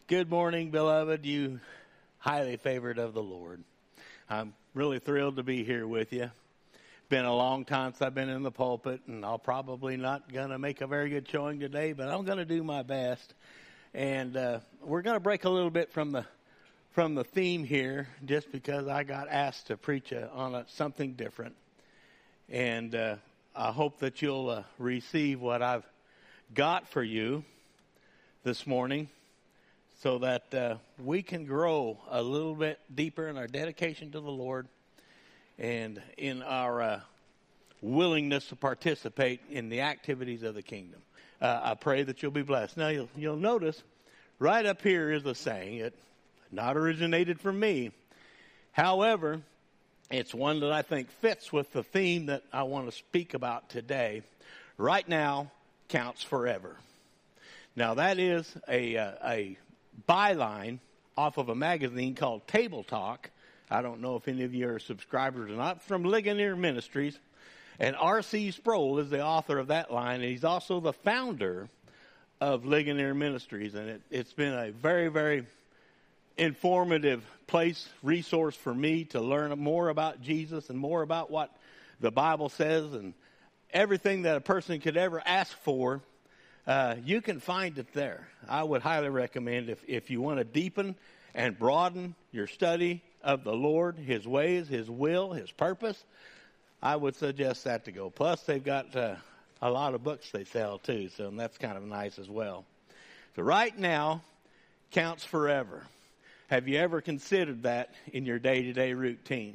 Good morning, beloved, you highly favored of the Lord. I'm really thrilled to be here with you. It's been a long time since I've been in the pulpit, and I'll probably not going to make a very good showing today, but I'm going to do my best. And we're going to break a little bit from the theme here, just because I got asked to preach on something different. And I hope that you'll receive what I've got for you this morning, so that we can grow a little bit deeper in our dedication to the Lord and in our willingness to participate in the activities of the kingdom. I pray that you'll be blessed. Now, you'll notice right up here is a saying. It not originated from me. However, it's one that I think fits with the theme that I want to speak about today. Right now counts forever. Now, that is a byline off of a magazine called Table Talk. I don't know if any of you are subscribers or not, from Ligonier Ministries. And R.C. Sproul is the author of that line, and he's also the founder of Ligonier Ministries. And it's been a very, very informative resource for me to learn more about Jesus and more about what the Bible says, and everything that a person could ever ask for. You can find it there. I would highly recommend if you want to deepen and broaden your study of the Lord, His ways, His will, His purpose, I would suggest that to go. Plus, they've got a lot of books they sell too, so that's kind of nice as well. So right now counts forever. Have you ever considered that in your day-to-day routine?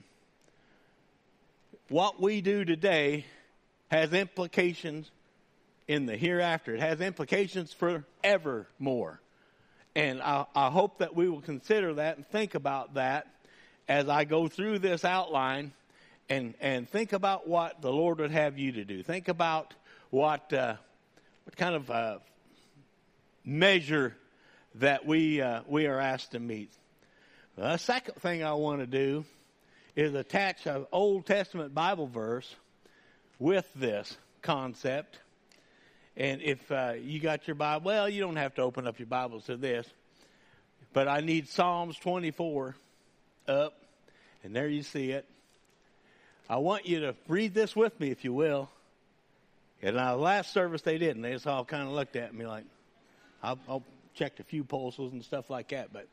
What we do today has implications in the hereafter. It has implications forevermore. And I hope that we will consider that and think about that as I go through this outline, and think about what the Lord would have you to do. Think about what kind of measure that we are asked to meet. The second thing I want to do is attach an Old Testament Bible verse with this concept. And if you got your Bible, well, you don't have to open up your Bibles to this, but I need Psalms 24 up, and there you see it. I want you to read this with me, if you will. And last service they didn't. They just all kind of looked at me like, I'll checked a few pulses and stuff like that, but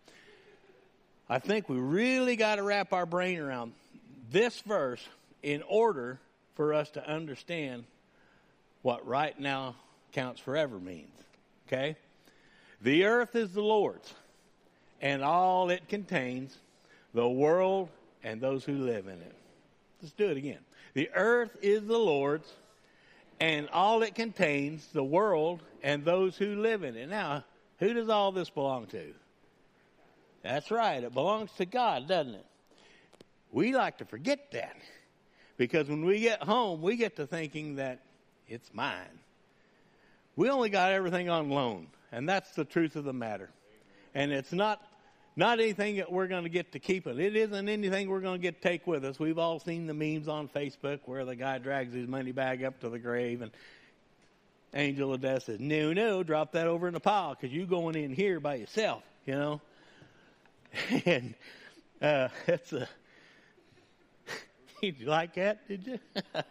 I think we really got to wrap our brain around this verse in order for us to understand what right now counts forever means. Okay? The earth is the Lord's, and all it contains, the world and those who live in it. Let's do it again. The earth is the Lord's, and all it contains, the world and those who live in it. Now, who does all this belong to? That's right. It belongs to God, doesn't it? We like to forget that, because when we get home, we get to thinking that it's mine. We only got everything on loan, and that's the truth of the matter. And it's not anything that we're going to get to keep it. It isn't anything we're going to get to take with us. We've all seen the memes on Facebook where the guy drags his money bag up to the grave, and Angel of Death says, no, drop that over in the pile, because you're going in here by yourself, you know. And that's a... Did you like that, did you?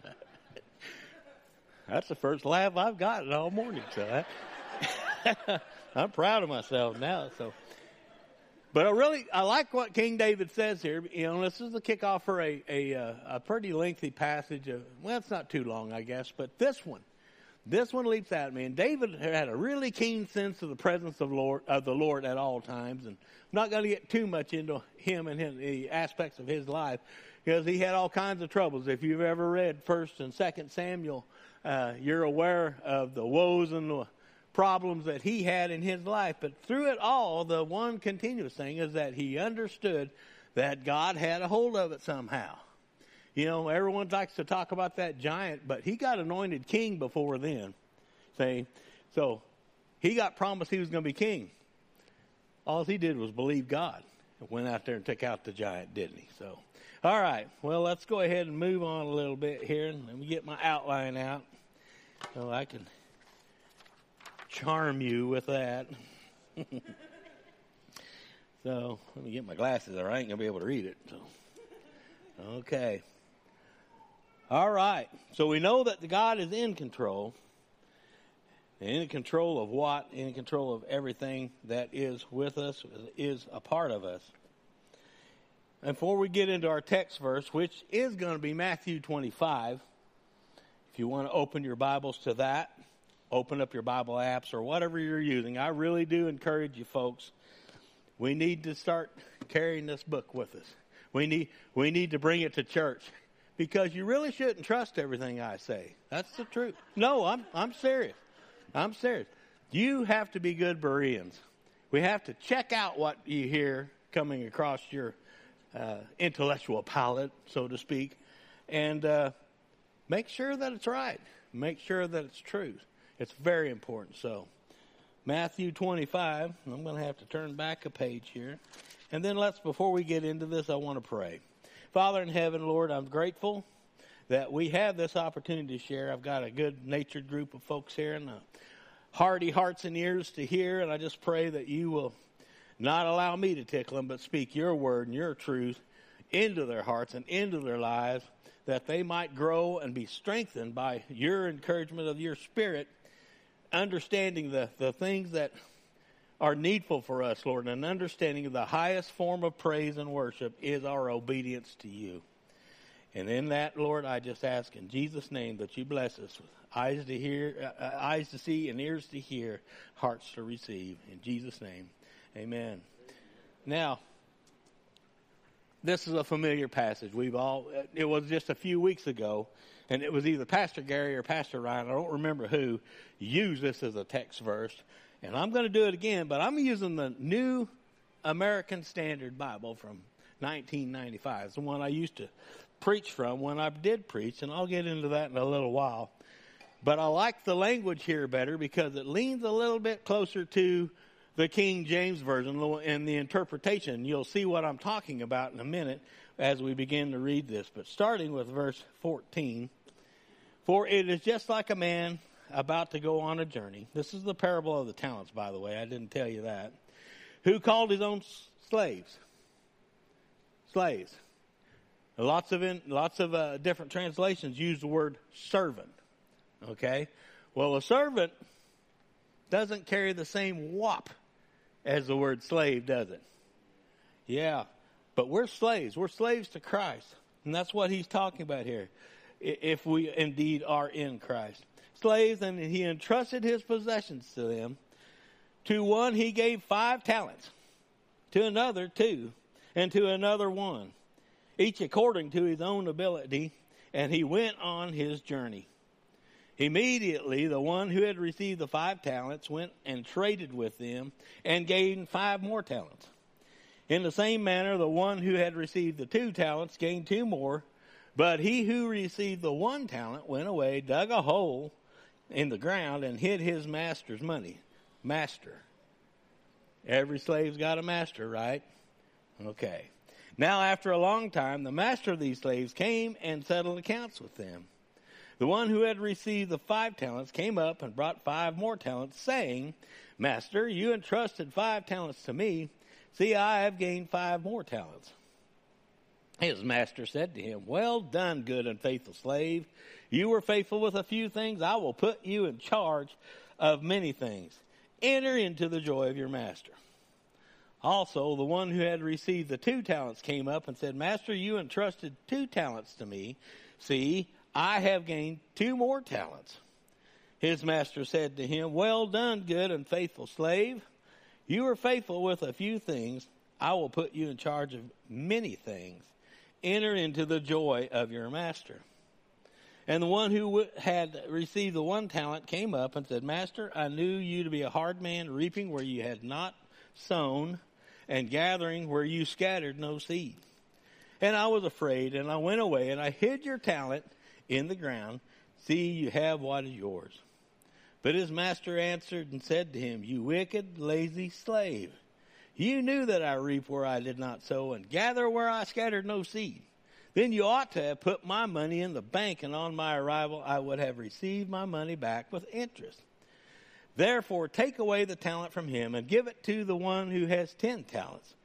That's the first laugh I've gotten all morning, so I'm proud of myself now. So, but I like what King David says here. You know, this is the kickoff for a pretty lengthy passage. Well, it's not too long, I guess, but this one leaps at me. And David had a really keen sense of the presence of the Lord at all times. And I'm not going to get too much into him and the aspects of his life, because he had all kinds of troubles. If you've ever read 1st and 2nd Samuel, you're aware of the woes and the problems that he had in his life. But through it all, the one continuous thing is that he understood that God had a hold of it somehow. You know, everyone likes to talk about that giant, but he got anointed king before then. See? So he got promised he was going to be king. All he did was believe God. Went out there and took out the giant, didn't he? So, all right. Well, let's go ahead and move on a little bit here. And let me get my outline out so I can charm you with that. So let me get my glasses or I ain't going to be able to read it. So, okay. All right. So we know that God is in control. In control of what? In control of everything that is with us, is a part of us. And before we get into our text verse, which is going to be Matthew 25, if you want to open your Bibles to that, open up your Bible apps or whatever you're using. I really do encourage you folks. We need to start carrying this book with us. We need to bring it to church because you really shouldn't trust everything I say. That's the truth. No, I'm serious. I'm serious. You have to be good Bereans. We have to check out what you hear coming across your intellectual palate, so to speak, and make sure that it's right. Make sure that it's true. It's very important. So, Matthew 25, I'm going to have to turn back a page here. And then before we get into this, I want to pray. Father in heaven, Lord, I'm grateful that we have this opportunity to share. I've got a good-natured group of folks here and hearty hearts and ears to hear, and I just pray that you will not allow me to tickle them, but speak your word and your truth into their hearts and into their lives, that they might grow and be strengthened by your encouragement of your Spirit, understanding the things that are needful for us, Lord, and understanding the highest form of praise and worship is our obedience to you. And in that, Lord, I just ask in Jesus' name that you bless us with eyes to hear, eyes to see, and ears to hear, hearts to receive. In Jesus' name, amen. Now, this is a familiar passage. It was just a few weeks ago, and it was either Pastor Gary or Pastor Ryan, I don't remember who, used this as a text verse. And I'm going to do it again, but I'm using the New American Standard Bible from 1995. It's the one I used to preach from when I did preach, and I'll get into that in a little while. But I like the language here better because it leans a little bit closer to the King James Version and the interpretation. You'll see what I'm talking about in a minute as we begin to read this. But starting with verse 14, for it is just like a man about to go on a journey. This is the parable of the talents, by the way. I didn't tell you that. Who called his own slaves? Slaves. Lots of different translations use the word servant. Okay? Well, a servant doesn't carry the same whop as the word slave, does it? Yeah. But we're slaves. We're slaves to Christ. And that's what he's talking about here. If we indeed are in Christ. Slaves, and he entrusted his possessions to them. To one he gave 5 talents, to another 2, and to another 1, each according to his own ability, and he went on his journey. Immediately the one who had received the 5 talents went and traded with them, and gained 5 more talents. In the same manner the one who had received the 2 talents gained 2 more, but he who received the 1 talent went away, dug a hole in the ground, and hid his master's money. Master. Every slave's got a master, right? Okay. Now after a long time, the master of these slaves came and settled accounts with them. The one who had received the 5 talents came up and brought 5 more talents, saying, Master, you entrusted 5 talents to me. See, I have gained 5 more talents. His master said to him, Well done, good and faithful slave. You were faithful with a few things. I will put you in charge of many things. Enter into the joy of your master. Also, the one who had received the 2 talents came up and said, Master, you entrusted 2 talents to me. See, I have gained 2 more talents. His master said to him, Well done, good and faithful slave. You were faithful with a few things. I will put you in charge of many things. Enter into the joy of your master. And the one who had received the 1 talent came up and said, Master, I knew you to be a hard man, reaping where you had not sown, and gathering where you scattered no seed. And I was afraid, and I went away, and I hid your talent in the ground. See, you have what is yours. But his master answered and said to him, You wicked, lazy slave. You knew that I reap where I did not sow, and gather where I scattered no seed. Then you ought to have put my money in the bank, and on my arrival I would have received my money back with interest. Therefore take away the talent from him, and give it to the one who has 10 talents.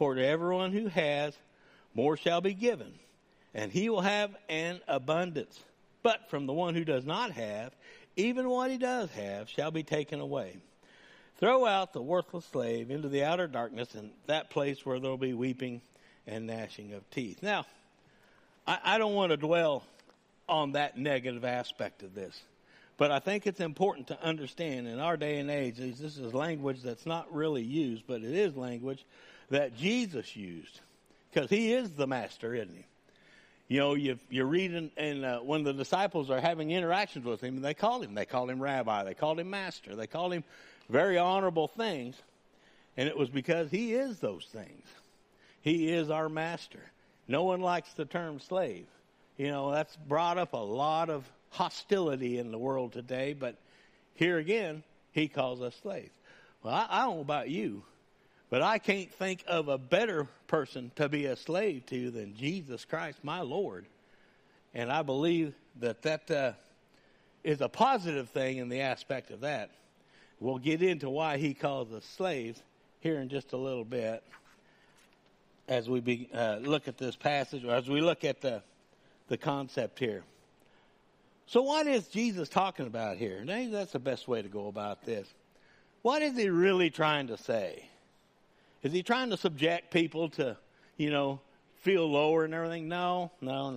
For to everyone who has, more shall be given, and he will have an abundance. But from the one who does not have, even what he does have shall be taken away. Throw out the worthless slave into the outer darkness, and that place where there will be weeping and gnashing of teeth. Now, I don't want to dwell on that negative aspect of this, but I think it's important to understand in our day and age, this is language that's not really used, but it is language that Jesus used, because he is the master, isn't he? You know, you read and when the disciples are having interactions with him, they called him rabbi, they called him master, they called him very honorable things, and it was because he is those things. He is our master. No one likes the term slave. You know, that's brought up a lot of hostility in the world today, but here again, he calls us slaves. Well, I don't know about you, but I can't think of a better person to be a slave to than Jesus Christ, my Lord. And I believe that is a positive thing in the aspect of that. We'll get into why he calls us slaves here in just a little bit as we look at this passage, or as we look at the concept here. So what is Jesus talking about here? Maybe that's the best way to go about this. What is he really trying to say? Is he trying to subject people to, feel lower and everything? No.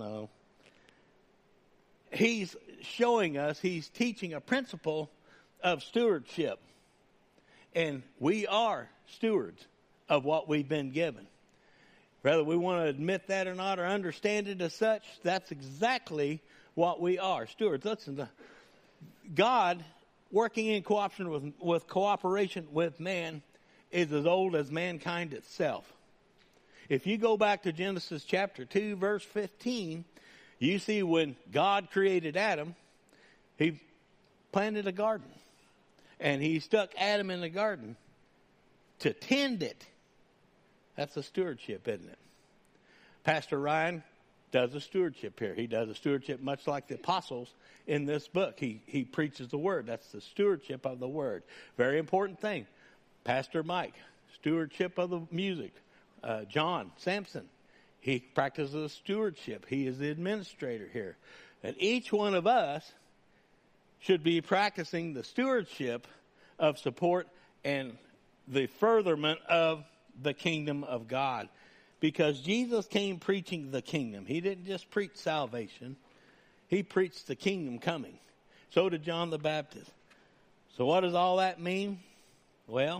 He's showing us, he's teaching a principle of stewardship. And we are stewards of what we've been given. Whether we want to admit that or not or understand it as such, that's exactly what we are, stewards. Listen, God working in cooperation with man is as old as mankind itself. If you go back to Genesis chapter 2, verse 15, you see when God created Adam, he planted a garden. And he stuck Adam in the garden to tend it. That's a stewardship, isn't it? Pastor Ryan does a stewardship here. He does a stewardship much like the apostles in this book. He preaches the word. That's the stewardship of the word. Very important thing. Pastor Mike, stewardship of the music. John Sampson, he practices stewardship. He is the administrator here. And each one of us should be practicing the stewardship of support and the furtherment of the kingdom of God. Because Jesus came preaching the kingdom. He didn't just preach salvation. He preached the kingdom coming. So did John the Baptist. So what does all that mean? Well,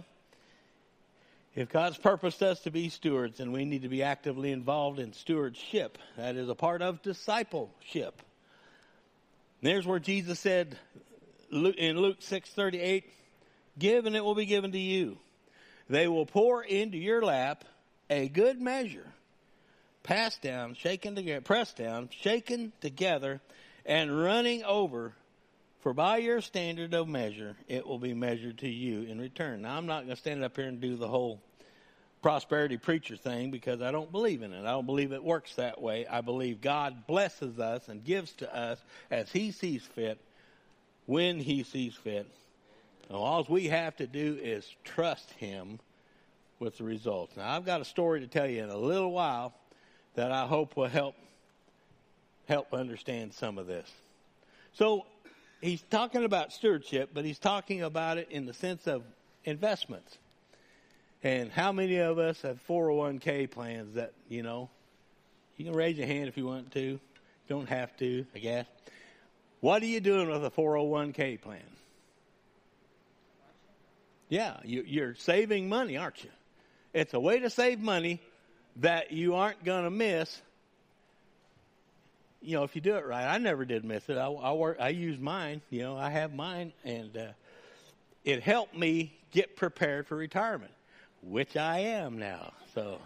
if God's purposed us to be stewards, then we need to be actively involved in stewardship. That is a part of discipleship. And there's where Jesus said in Luke 6:38, "Give and it will be given to you. They will pour into your lap a good measure, pressed down, shaken together, and running over. For by your standard of measure, it will be measured to you in return." Now, I'm not going to stand up here and do the whole prosperity preacher thing because I don't believe in it. I don't believe it works that way. I believe God blesses us and gives to us as he sees fit, when he sees fit. And all we have to do is trust him with the results. Now, I've got a story to tell you in a little while that I hope will help understand some of this. So, he's talking about stewardship, but he's talking about it in the sense of investments. And how many of us have 401k plans that, you can raise your hand if you want to. You don't have to, I guess. What are you doing with a 401k plan? Yeah, you're saving money, aren't you? It's a way to save money that you aren't going to miss. If you do it right. I never did miss it. I use mine. I have mine, and it helped me get prepared for retirement, which I am now. So,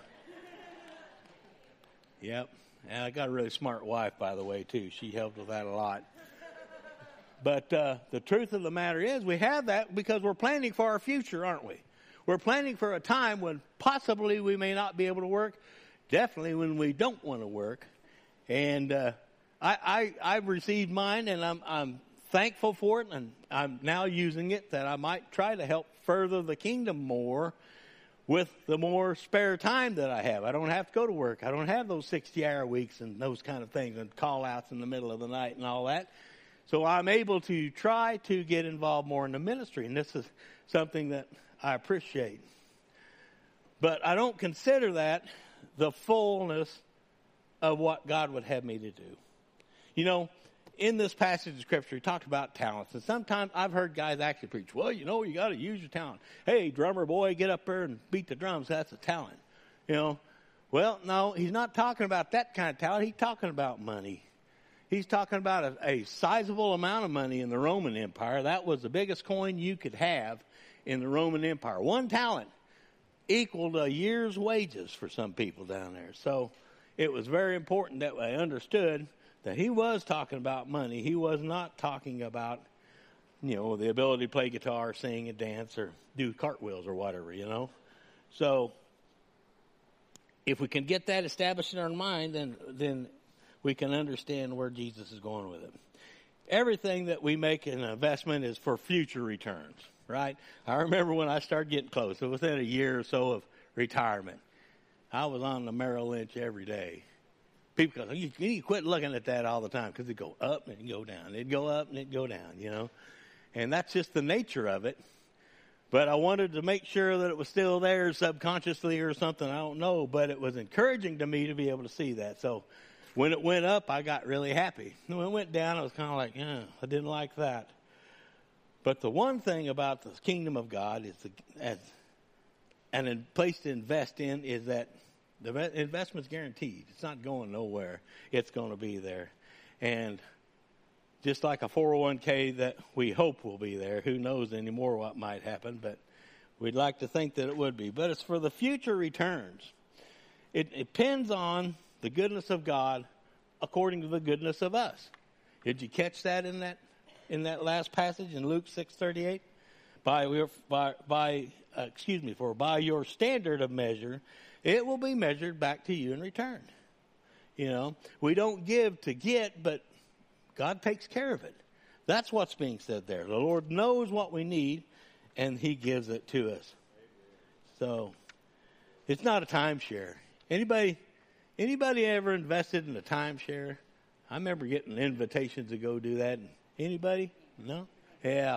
yep. And I got a really smart wife, by the way, too. She helped with that a lot. But the truth of the matter is we have that because we're planning for our future, aren't we? We're planning for a time when possibly we may not be able to work, definitely when we don't want to work. And I've received mine, and I'm thankful for it, and I'm now using it that I might try to help further the kingdom more with the more spare time that I have. I don't have to go to work. I don't have those 60-hour weeks and those kind of things and call-outs in the middle of the night and all that. So I'm able to try to get involved more in the ministry, and this is something that I appreciate. But I don't consider that the fullness of what God would have me to do. You know, in this passage of Scripture, he talked about talents. And sometimes I've heard guys actually preach, well, you know, you got to use your talent. Hey, drummer boy, get up there and beat the drums. That's a talent. You know, well, no, he's not talking about that kind of talent. He's talking about money. He's talking about a sizable amount of money in the Roman Empire. That was the biggest coin you could have in the Roman Empire. One talent equaled a year's wages for some people down there. So it was very important that I understood that he was talking about money. He was not talking about, you know, the ability to play guitar, sing, and dance, or do cartwheels or whatever, you know. So if we can get that established in our mind, then we can understand where Jesus is going with it. Everything that we make an investment is for future returns, right? I remember when I started getting close, so within a year or so of retirement, I was on the Merrill Lynch every day. People go, you need to quit looking at that all the time, because it'd go up and it'd go down. It'd go up and it'd go down, you know. And that's just the nature of it. But I wanted to make sure that it was still there subconsciously or something. I don't know. But it was encouraging to me to be able to see that. So when it went up, I got really happy. And when it went down, I was kind of like, I didn't like that. But the one thing about the kingdom of God is, and a place to invest in, is that the investment's guaranteed. It's not going nowhere. It's going to be there. And just like a 401k that we hope will be there, who knows anymore what might happen, but we'd like to think that it would be. But it's for the future returns. It depends on the goodness of God according to the goodness of us. Did you catch that in that last passage in Luke 6:38? For by your standard of measure, it will be measured back to you in return. You know, we don't give to get, but God takes care of it. That's what's being said there. The Lord knows what we need, and He gives it to us. So, it's not a timeshare. Anybody ever invested in a timeshare? I remember getting invitations to go do that. Anybody? No? Yeah.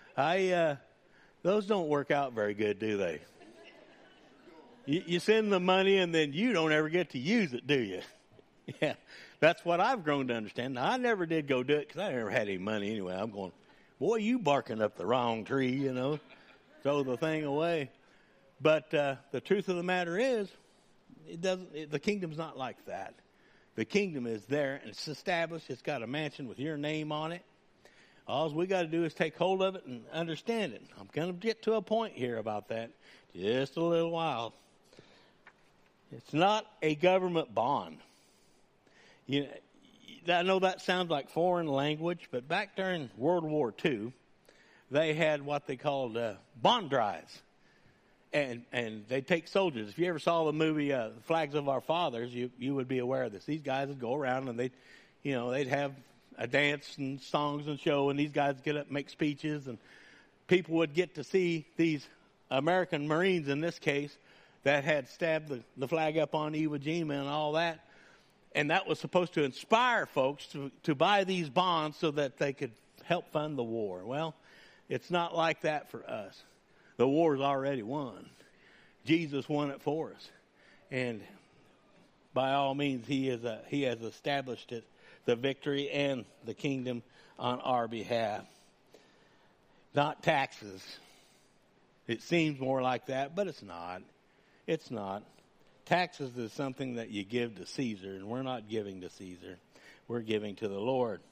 Those don't work out very good, do they? You send the money and then you don't ever get to use it, do you? Yeah, that's what I've grown to understand. Now, I never did go do it because I never had any money anyway. I'm going, boy, you barking up the wrong tree, you know. Throw the thing away. But the truth of the matter is, the kingdom's not like that. The kingdom is there and it's established. It's got a mansion with your name on it. All we got to do is take hold of it and understand it. I'm going to get to a point here about that just a little while. It's not a government bond. You know, I know that sounds like foreign language, but back during World War II, they had what they called bond drives. And they take soldiers. If you ever saw the movie Flags of Our Fathers, you would be aware of this. These guys would go around and they'd have a dance and songs and show, and these guys get up and make speeches, and people would get to see these American Marines in this case that had stabbed the flag up on Iwo Jima and all that. And that was supposed to inspire folks to buy these bonds so that they could help fund the war. Well, it's not like that for us. The war's already won. Jesus won it for us. And by all means, He has established it, the victory and the kingdom on our behalf. Not taxes. It seems more like that, but it's not. It's not. Taxes is something that you give to Caesar, and we're not giving to Caesar. We're giving to the Lord.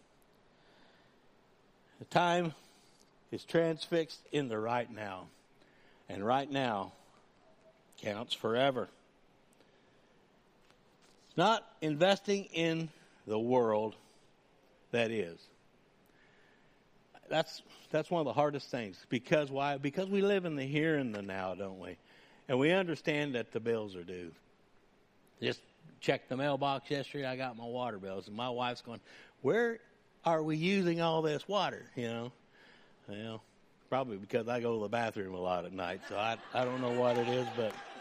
The time is transfixed in the right now. And right now counts forever. It's not investing in the world that is. That's one of the hardest things. Because why? Because we live in the here and the now, don't we? And we understand that the bills are due. Just checked the mailbox yesterday. I got my water bills. And my wife's going, where are we using all this water? You know? Well, probably because I go to the bathroom a lot at night. So I don't know what it is, but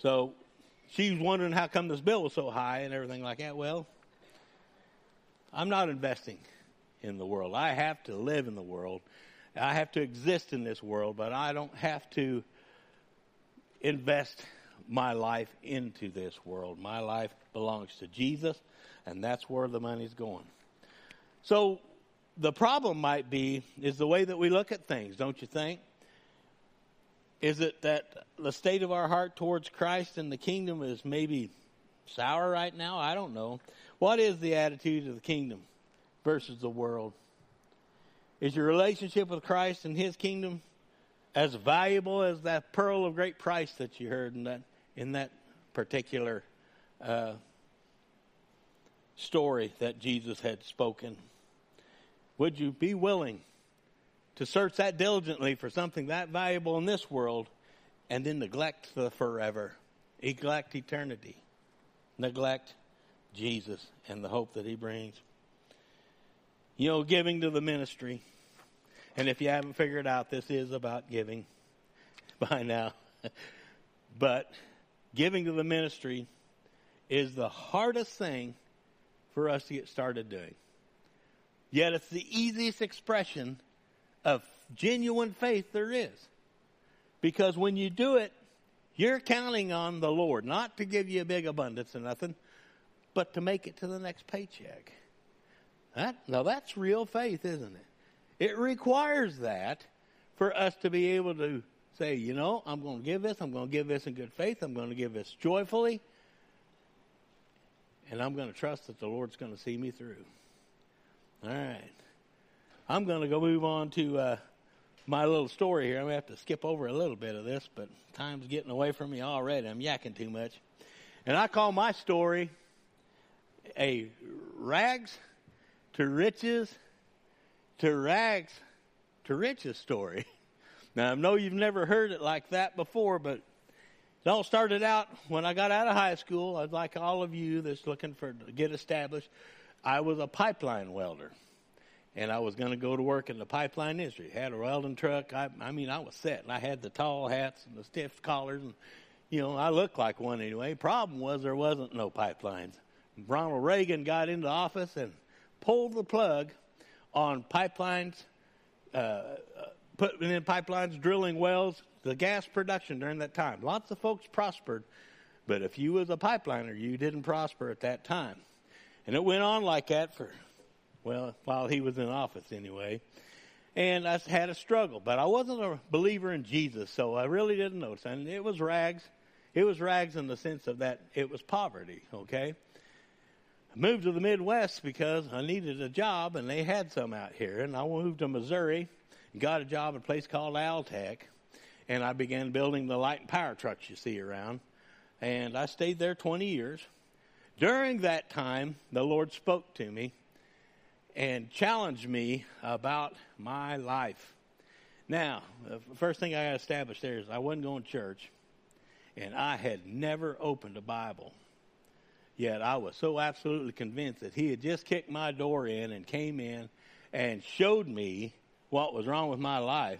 So she's wondering how come this bill was so high and everything like that. Well, I'm not investing in the world. I have to live in the world. I have to exist in this world, but I don't have to invest my life into this world. My life belongs to Jesus, and that's where the money's going. So the problem might be is the way that we look at things, don't you think? Is it that the state of our heart towards Christ and the kingdom is maybe sour right now? I don't know. What is the attitude of the kingdom versus the world? Is your relationship with Christ and his kingdom as valuable as that pearl of great price that you heard in that particular story that Jesus had spoken? Would you be willing to search that diligently for something that valuable in this world and then neglect the forever, neglect eternity, neglect Jesus and the hope that he brings? You know, giving to the ministry. And if you haven't figured out, this is about giving by now. But giving to the ministry is the hardest thing for us to get started doing. Yet it's the easiest expression of genuine faith there is. Because when you do it, you're counting on the Lord, not to give you a big abundance of nothing, but to make it to the next paycheck. Now that's real faith, isn't it? It requires that for us to be able to say, you know, I'm going to give this. I'm going to give this in good faith. I'm going to give this joyfully. And I'm going to trust that the Lord's going to see me through. All right. I'm going to go move on to my little story here. I'm going to have to skip over a little bit of this, but time's getting away from me already. I'm yakking too much. And I call my story a rags to riches to rags to riches story. Now, I know you've never heard it like that before, but it all started out when I got out of high school. I'd like all of you that's looking to get established. I was a pipeline welder, and I was going to go to work in the pipeline industry. Had a welding truck. I was set, and I had the tall hats and the stiff collars, and, you know, I looked like one anyway. Problem was there wasn't no pipelines. Ronald Reagan got into office and pulled the plug on pipelines, putting in pipelines, drilling wells, the gas production during that time. Lots of folks prospered, but if you was a pipeliner, you didn't prosper at that time. And it went on like that for, well, while he was in office anyway. And I had a struggle, but I wasn't a believer in Jesus, so I really didn't notice. And it was rags. It was rags in the sense of that it was poverty, okay? I moved to the Midwest because I needed a job, and they had some out here. And I moved to Missouri and got a job at a place called Altec. And I began building the light and power trucks you see around. And I stayed there 20 years. During that time, the Lord spoke to me and challenged me about my life. Now, the first thing I got to establish there is I wasn't going to church, and I had never opened a Bible. Yet I was so absolutely convinced that he had just kicked my door in and came in and showed me what was wrong with my life.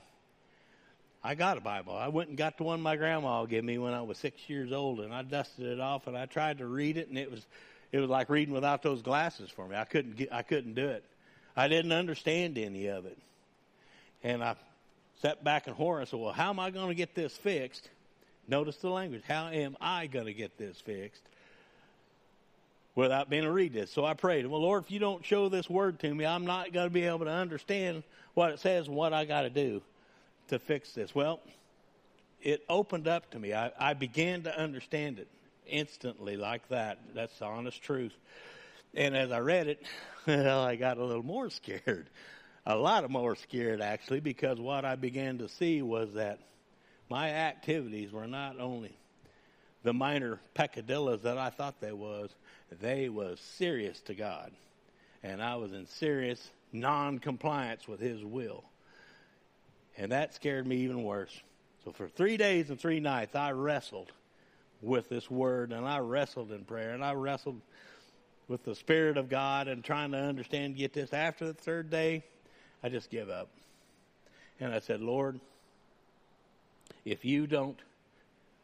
I got a Bible. I went and got the one my grandma gave me when I was 6 years old, and I dusted it off, and I tried to read it, and it was like reading without those glasses for me. I couldn't do it. I didn't understand any of it. And I sat back in horror and said, well, how am I going to get this fixed? Notice the language. How am I going to get this fixed without being able to read this? So I prayed, well, Lord, if you don't show this word to me, I'm not going to be able to understand what it says and what I got to do to fix this. Well, it opened up to me. I began to understand it instantly like that. That's the honest truth. And as I read it, well, I got a little more scared. A lot more scared, actually, because what I began to see was that my activities were not only the minor peccadillos that I thought they was serious to God. And I was in serious non-compliance with his will. And that scared me even worse. So for 3 days and 3 nights, I wrestled with this word, and I wrestled in prayer, and I wrestled with the Spirit of God and trying to understand, get this. After the 3rd day, I just give up. And I said, Lord, if you don't,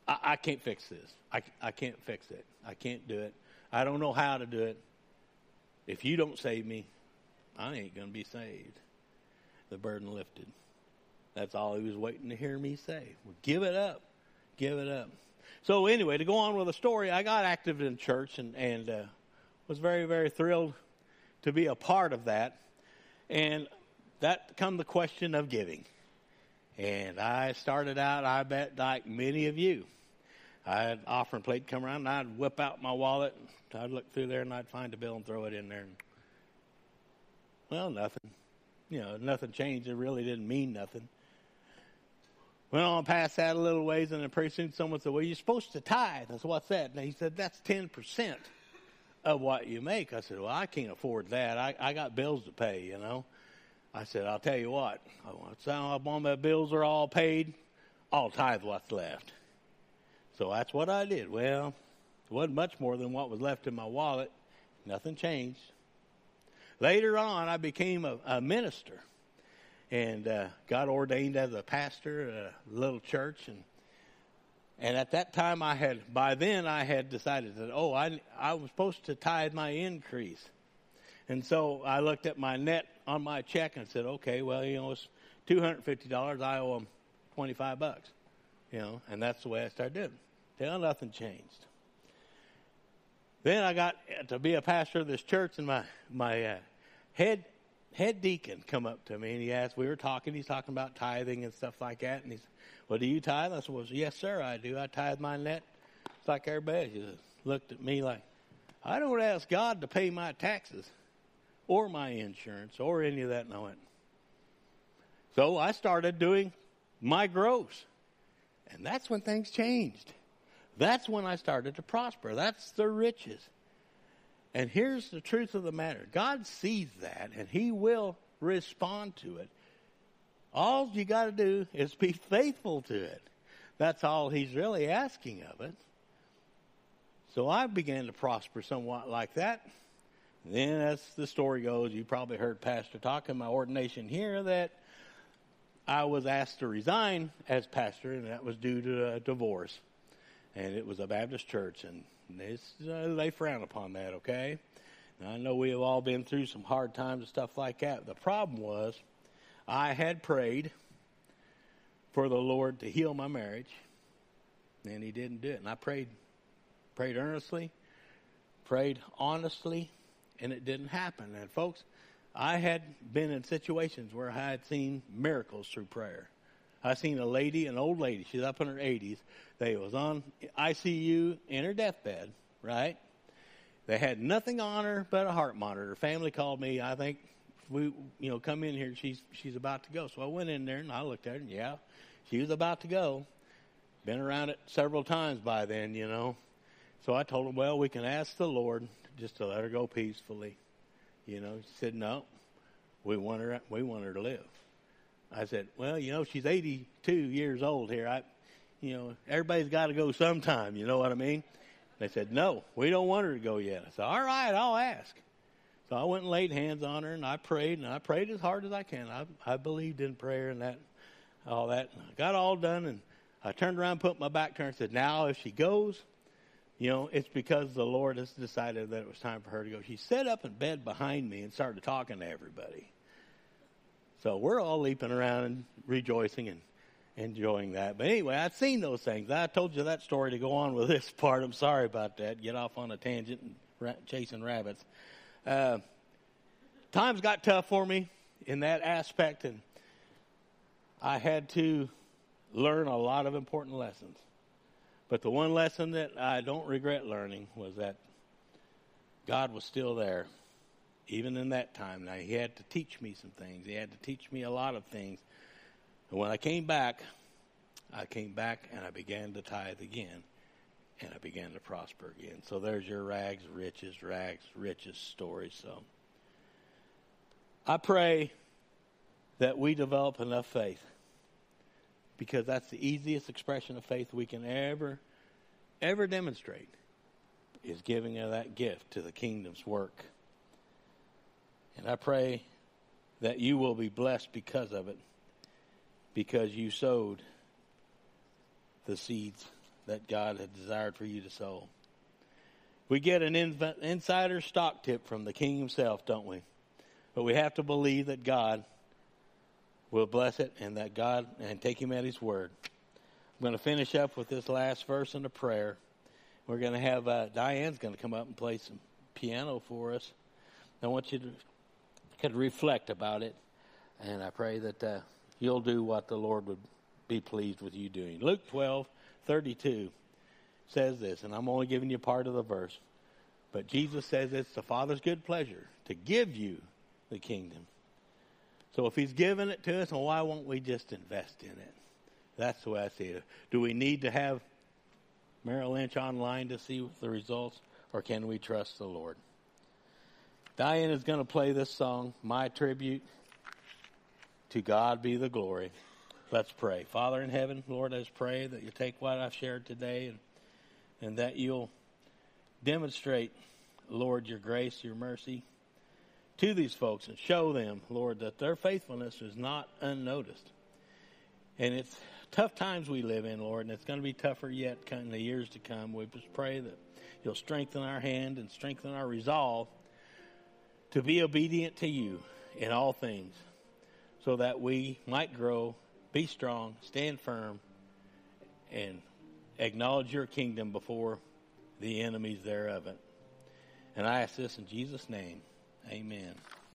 I can't fix this. I can't fix it. I can't do it. I don't know how to do it. If you don't save me, I ain't going to be saved. The burden lifted. That's all he was waiting to hear me say. Well, give it up. Give it up. So anyway, to go on with the story, I got active in church and was very, very thrilled to be a part of that. And that come the question of giving. And I started out, I bet, like many of you. I had offering plate come around, and I'd whip out my wallet. I'd look through there, and I'd find a bill and throw it in there. And, well, nothing. Nothing changed. It really didn't mean nothing. Went on past that a little ways, and then pretty soon someone said, well, you're supposed to tithe. That's what's that? And he said, that's 10% of what you make. I said, well, I can't afford that. I got bills to pay, I said, I'll tell you what. Once all my bills are all paid, I'll tithe what's left. So that's what I did. Well, it wasn't much more than what was left in my wallet. Nothing changed. Later on, I became a minister and got ordained as a pastor at a little church. And at that time, by then I had decided that, I was supposed to tithe my increase. And so I looked at my net on my check and said, okay, well, it's $250. I owe them $25, and that's the way I started doing it. Till nothing changed. Then I got to be a pastor of this church, and my head deacon come up to me, and he asked, he's talking about tithing and stuff like that, and he said, well, do you tithe? I said, well, yes, sir, I do. I tithe my net. It's like everybody else. He just looked at me like, I don't ask God to pay my taxes or my insurance or any of that. And I went. So I started doing my gross, and that's when things changed. That's when I started to prosper. That's the riches. And here's the truth of the matter. God sees that, and he will respond to it. All you got to do is be faithful to it. That's all he's really asking of it. So I began to prosper somewhat like that. Then, as the story goes, you probably heard Pastor talk in my ordination here that I was asked to resign as pastor, and that was due to a divorce. And it was a Baptist church, and they frown upon that, okay? Now, I know we have all been through some hard times and stuff like that. The problem was I had prayed for the Lord to heal my marriage, and he didn't do it. And I prayed earnestly, prayed honestly, and it didn't happen. And, folks, I had been in situations where I had seen miracles through prayer. I seen an old lady, she's up in her 80s. They was on ICU in her deathbed, right? They had nothing on her but a heart monitor. Her family called me. I think we, come in here. She's about to go. So I went in there and I looked at her, and yeah, she was about to go. Been around it several times by then, So I told them, well, we can ask the Lord just to let her go peacefully. She said, no, we want her to live. I said, well, she's 82 years old here. Everybody's got to go sometime, you know what I mean? They said, no, we don't want her to go yet. I said, all right, I'll ask. So I went and laid hands on her, and I prayed as hard as I can. I believed in prayer and all that. I got all done, and I turned around, put my back to her, and said, now if she goes, it's because the Lord has decided that it was time for her to go. She sat up in bed behind me and started talking to everybody. So we're all leaping around and rejoicing and enjoying that. But anyway, I'd seen those things. I told you that story to go on with this part. I'm sorry about that. Get off on a tangent and chasing rabbits. Times got tough for me in that aspect, and I had to learn a lot of important lessons. But the one lesson that I don't regret learning was that God was still there. Even in that time, now he had to teach me some things. He had to teach me a lot of things. And when I came back and I began to tithe again, and I began to prosper again. So there's your rags, riches story. So I pray that we develop enough faith, because that's the easiest expression of faith we can ever demonstrate, is giving of that gift to the kingdom's work. And I pray that you will be blessed because of it, because you sowed the seeds that God had desired for you to sow. We get an insider stock tip from the King himself, don't we? But we have to believe that God will bless it and that God, and take him at his word. I'm going to finish up with this last verse in a prayer. We're going to have, Diane's going to come up and play some piano for us. I want you to reflect about it, and I pray that you'll do what the Lord would be pleased with you doing. Luke 12:32 says this, and I'm only giving you part of the verse, but Jesus says it's the Father's good pleasure to give you the kingdom. So if he's given it to us, well, why won't we just invest in it? That's the way I see it. Do we need to have Merrill Lynch online to see the results, or can we trust the Lord? Diane is going to play this song, My Tribute. To God be the glory. Let's pray. Father in heaven, Lord, I just pray that you take what I've shared today and that you'll demonstrate, Lord, your grace, your mercy to these folks and show them, Lord, that their faithfulness is not unnoticed. And it's tough times we live in, Lord, and it's going to be tougher yet in the years to come. We just pray that you'll strengthen our hand and strengthen our resolve to be obedient to you in all things so that we might grow, be strong, stand firm, and acknowledge your kingdom before the enemies thereof it. And I ask this in Jesus' name. Amen.